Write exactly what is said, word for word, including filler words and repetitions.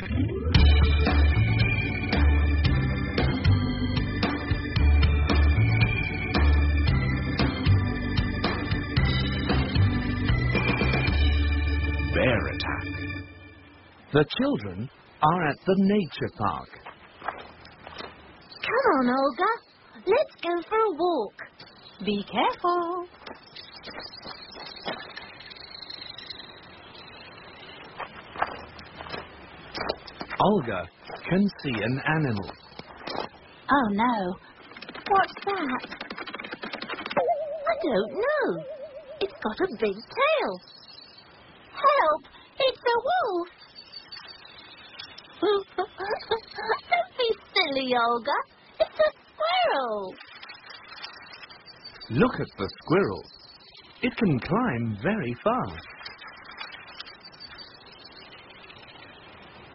Bear attack. The children are at the nature park. Come on, Olga. Let's go for a walk. Be careful. Olga can see an animal. Oh, no. What's that? I don't know. It's got a big tail. Help! It's a wolf! Don't be silly, Olga. It's a squirrel. Look at the squirrel. It can climb very fast.